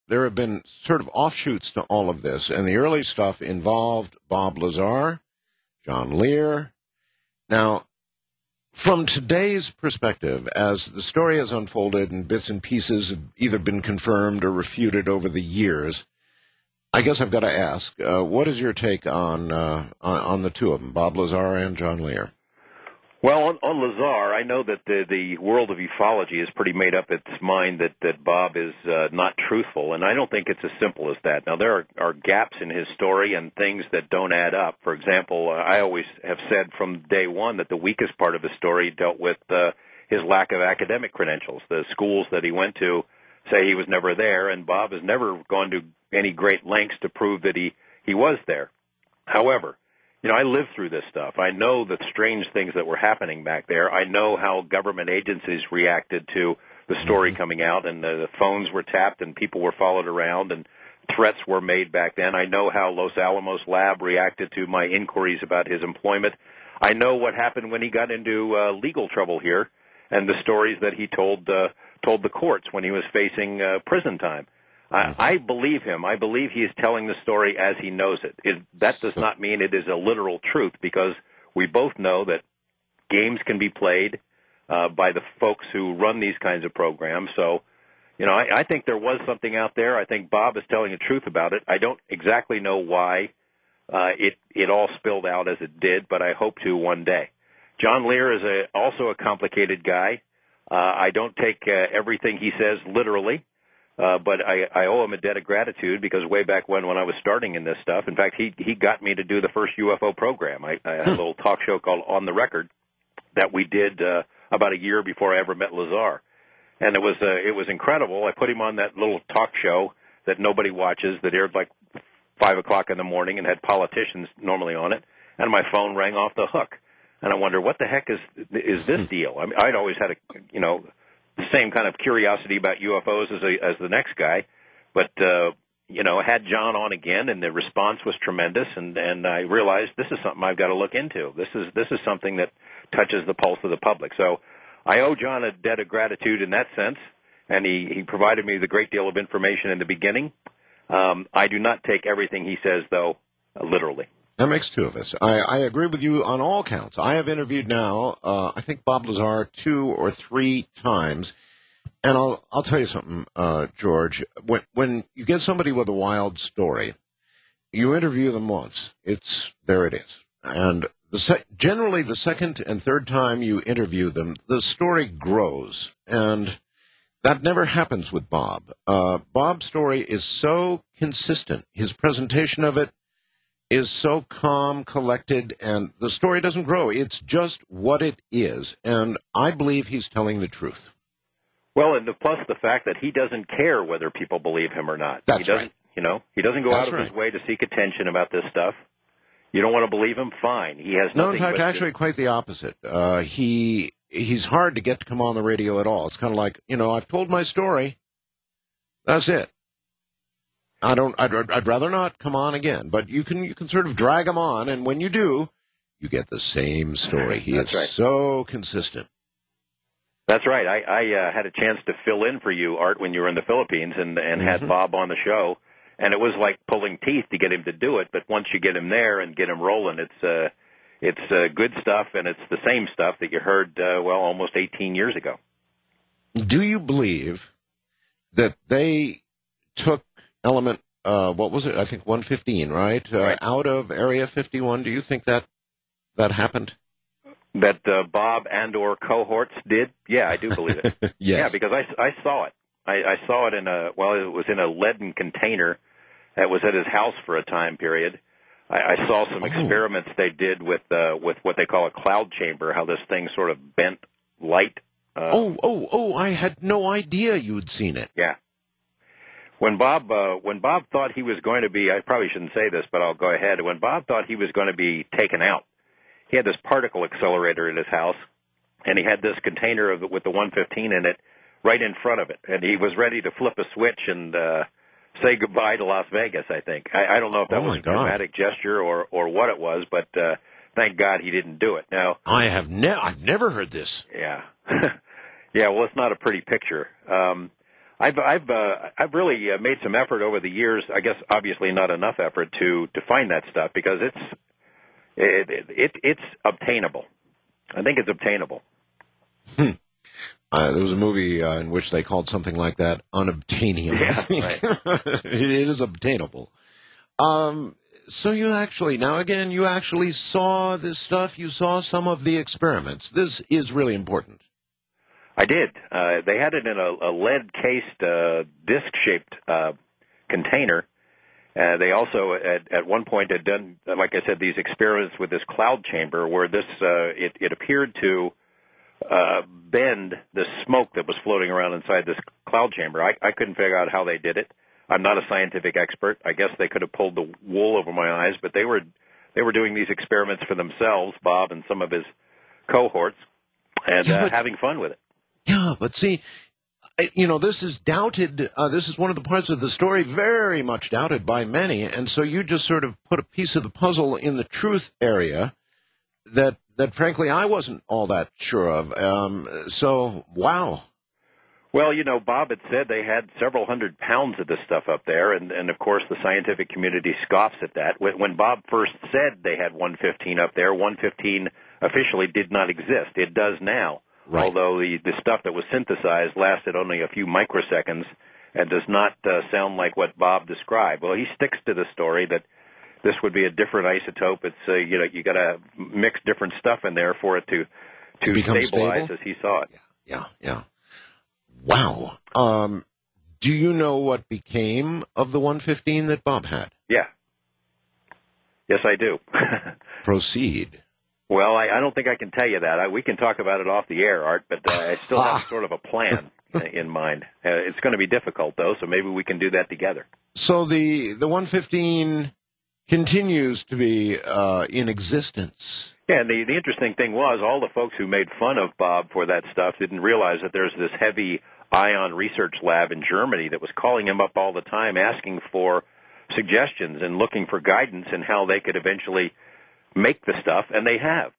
there have been sort of offshoots to all of this, and the early stuff involved Bob Lazar, John Lear. Now, from today's perspective, as the story has unfolded and bits and pieces have either been confirmed or refuted over the years, I guess I've got to ask, what is your take on the two of them, Bob Lazar and John Lear? Well, on Lazar, I know that the world of ufology has pretty made up its mind that Bob is not truthful, and I don't think it's as simple as that. Now, there are gaps in his story and things that don't add up. For example, I always have said from day one that the weakest part of his story dealt with his lack of academic credentials. The schools that he went to say he was never there, and Bob has never gone to any great lengths to prove that he was there. However, I lived through this stuff. I know the strange things that were happening back there. I know how government agencies reacted to the story coming out, and the phones were tapped and people were followed around and threats were made back then. I know how Los Alamos Lab reacted to my inquiries about his employment. I know what happened when he got into legal trouble here and the stories that he told the courts when he was facing prison time. I believe him. I believe he is telling the story as he knows it. That does not mean it is a literal truth, because we both know that games can be played by the folks who run these kinds of programs. So, I think there was something out there. I think Bob is telling the truth about it. I don't exactly know why it all spilled out as it did, but I hope to one day. John Lear is also a complicated guy. I don't take everything he says literally. But I owe him a debt of gratitude, because way back when I was starting in this stuff, in fact, he got me to do the first UFO program. I had a little talk show called On the Record that we did about a year before I ever met Lazar. And it was incredible. I put him on that little talk show that nobody watches, that aired like 5 o'clock in the morning and had politicians normally on it, and my phone rang off the hook. And I wonder, what the heck is this deal? I mean, I'd always had the same kind of curiosity about UFOs as the next guy, but had John on again, and the response was tremendous, and I realized this is something I've got to look into. This is something that touches the pulse of the public. So I owe John a debt of gratitude in that sense, and he provided me with a great deal of information in the beginning. I do not take everything he says, though, literally. That makes two of us. I agree with you on all counts. I have interviewed now, I think Bob Lazar 2 or 3 times, and I'll tell you something, George. When you get somebody with a wild story, you interview them once. There it is, and generally the second and third time you interview them, the story grows, and that never happens with Bob. Bob's story is so consistent. His presentation of it is so calm, collected, and the story doesn't grow. It's just what it is, and I believe he's telling the truth. Well, and plus the fact that he doesn't care whether people believe him or not. That's right. He doesn't go out of his way to seek attention about this stuff. You don't want to believe him? Fine. He has nothing. No, in fact, actually quite the opposite. He's hard to get to come on the radio at all. It's kind of like, I've told my story. That's it. I'd rather not come on again, but you can sort of drag him on, and when you do, you get the same story. He is right. So consistent. That's right. I had a chance to fill in for you, Art, when you were in the Philippines, and had Bob on the show, and it was like pulling teeth to get him to do it. But once you get him there and get him rolling, it's good stuff, and it's the same stuff that you heard almost 18 years ago. Do you believe that they took element, what was it? I think 115, right? Right. Out of Area 51. Do you think that happened? That Bob and or cohorts did? Yeah, I do believe it. Yes. Yeah, because I saw it. I saw it it was in a leaden container that was at his house for a time period. I saw some experiments they did with what they call a cloud chamber, how this thing sort of bent light. I had no idea you'd seen it. Yeah. When Bob thought he was going to be, I probably shouldn't say this, but I'll go ahead. When Bob thought he was going to be taken out, he had this particle accelerator in his house, and he had this container with the 115 in it right in front of it, and he was ready to flip a switch and say goodbye to Las Vegas, I think. I don't know if that was a dramatic gesture or what it was, but thank God he didn't do it. Now, I've never heard this. Yeah. Yeah, well, it's not a pretty picture. I've really made some effort over the years. I guess obviously not enough effort to find that stuff because it's obtainable. I think it's obtainable. There was a movie in which they called something like that unobtainium. Yeah, right. It is obtainable. So you actually saw this stuff. You saw some of the experiments. This is really important. I did. They had it in a lead-cased, disc-shaped container. They also, at one point, had done, like I said, these experiments with this cloud chamber where this it appeared to bend the smoke that was floating around inside this cloud chamber. I couldn't figure out how they did it. I'm not a scientific expert. I guess they could have pulled the wool over my eyes, but they were doing these experiments for themselves, Bob and some of his cohorts, and having fun with it. Yeah, but see, this is doubted. This is one of the parts of the story very much doubted by many, and so you just sort of put a piece of the puzzle in the truth area that frankly I wasn't all that sure of. So, wow. Well, Bob had said they had several 100 pounds of this stuff up there, and of course the scientific community scoffs at that. When Bob first said they had 115 up there, 115 officially did not exist. It does now. Right. Although the stuff that was synthesized lasted only a few microseconds and does not sound like what Bob described. Well, he sticks to the story that this would be a different isotope. It's you got to mix different stuff in there for it to stabilize stable? as he saw it. Yeah. Wow. Do you know what became of the 115 that Bob had? Yeah. Yes, I do. Proceed. Well, I don't think I can tell you that. We can talk about it off the air, Art, but I still have sort of a plan in mind. It's going to be difficult, though, so maybe we can do that together. So the 115 continues to be in existence. Yeah, and the interesting thing was all the folks who made fun of Bob for that stuff didn't realize that there's this heavy ion research lab in Germany that was calling him up all the time, asking for suggestions and looking for guidance in how they could eventually make the stuff, and they have.